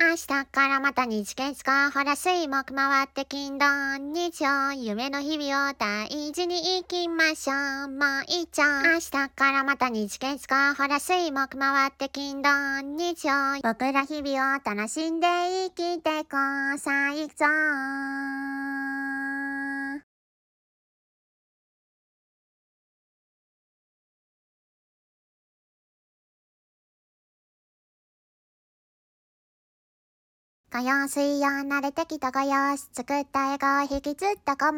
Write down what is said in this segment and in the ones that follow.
明日からまた日月火ほら水木回って金土日曜夢の日々を大事に生きましょうもういっちゃ明日からまた日月火ほら水木回って金土日曜僕ら日々を楽しんで生きてこうさあ行くぞ火曜水曜慣れてきた画用紙作った絵が引きずったかも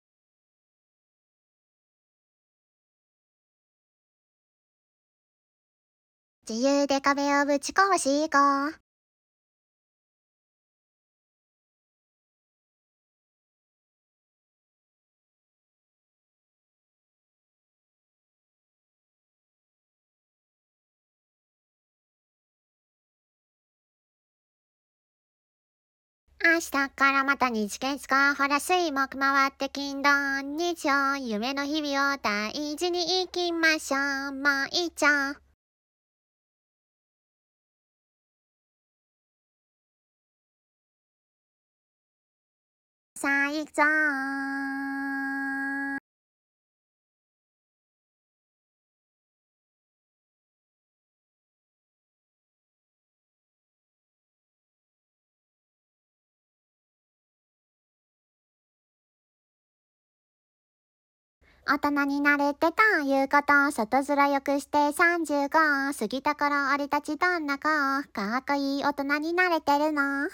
自由で壁をぶち壊し行こう明日からまた日月火ほら水木回って金土日曜夢の日々を大事に生きましょうもういっちゃさあ行くぞ大人になれてということ外面よくして35過ぎた頃俺たちどんな子かっこいい大人になれてるの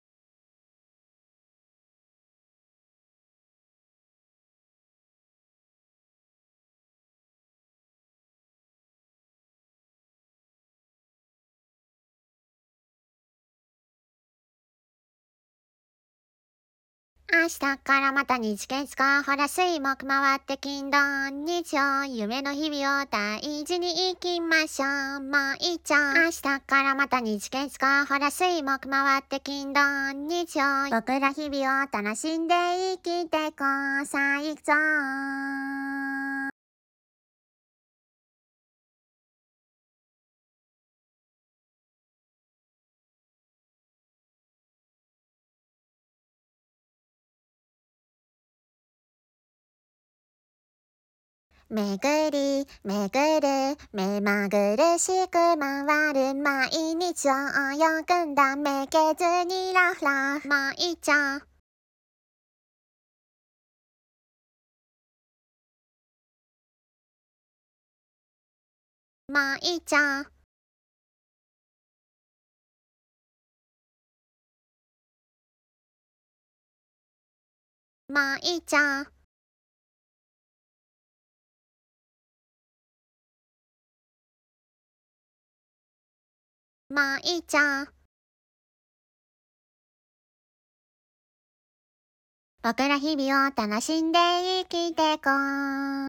明日からまた日月火ほら水木回って金土日曜夢の日々を大事に生きましょうもういっちゃ明日からまた日月火ほら水木回って金土日曜僕ら日々を楽しんで生きてこうさあ行くぞめぐりめぐる目まぐるしく回る毎日を泳ぐんだめげずにラフラフもういっちゃもういっちゃもういっちゃもういっちゃ僕ら日々を楽しんで生きてこう